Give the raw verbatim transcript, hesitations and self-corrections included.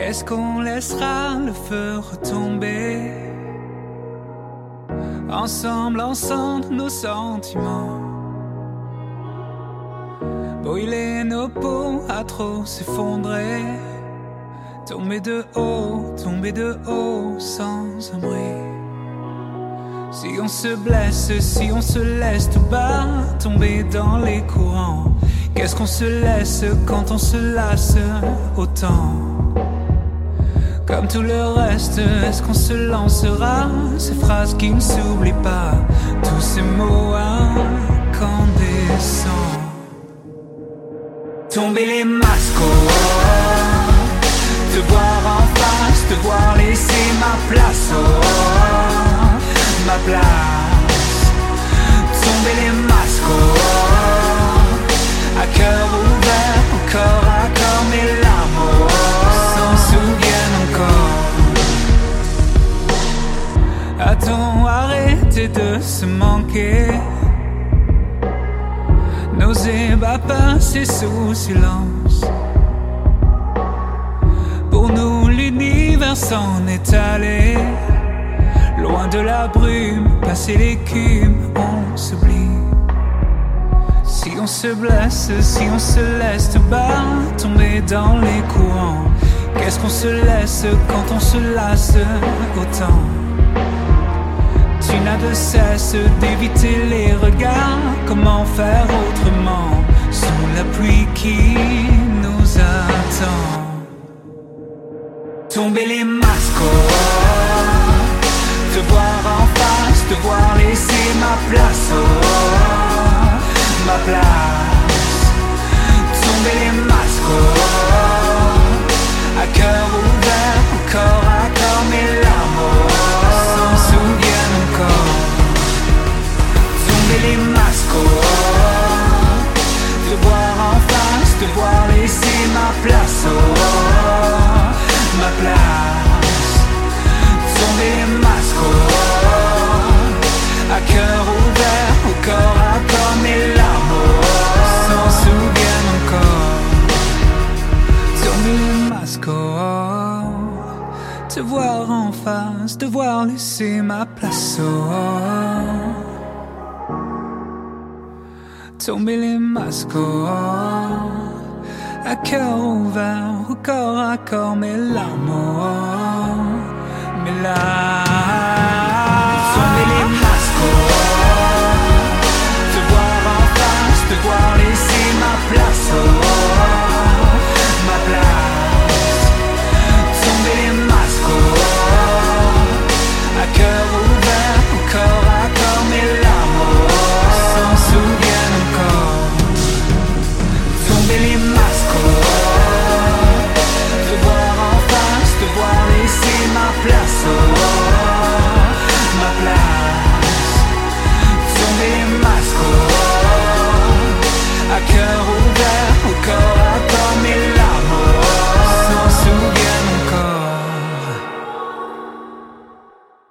Est-ce qu'on laissera le feu retomber? Ensemble, ensemble, nos sentiments. Brûler nos peaux à trop s'effondrer. Tomber de haut, tomber de haut sans abri. Si on se blesse, si on se laisse tout bas, tomber dans les courants. Qu'est-ce qu'on se laisse quand on se lasse autant? Comme tout le reste, est-ce qu'on se lancera ces phrases qui ne s'oublient pas, tous ces mots incandescents? Tomber les masques, oh, te voir en face, te voir laisser ma place, oh, ma place. Tomber les masques, oh, à cœur ouvert, au corps à corps, mes larmes, oh, s'en souviennent encore. A-t-on arrêté de se manquer? Nos ébats passés sous silence. Pour nous l'univers s'en est allé. Loin de la brume, passer l'écume, on s'oublie. Si on se blesse, si on se laisse tout bas, tomber dans les courants. Qu'est-ce qu'on se laisse quand on se lasse autant? Tu n'as de cesse d'éviter les regards. Comment faire autrement sous la pluie qui nous attend? Tomber les masques, oh, te voir en face, te voir laisser ma place, oh, ma place. Tomber les masques, oh, à cœur ouvert, au corps à corps, mes larmes, oh, s'en souviennent encore. Tomber les masques, oh, te voir en face, te voir laisser ma place, oh, ma place. Tomber les masques, oh, à cœur ouvert, au corps à corps, mes larmes, oh, s'en souviennent encore. Tomber les masques, oh, te voir en face, te voir laisser ma place, oh. Tomber les masques, oh, à cœur ouvert, au corps à corps, mes larmes, oh, mes larmes.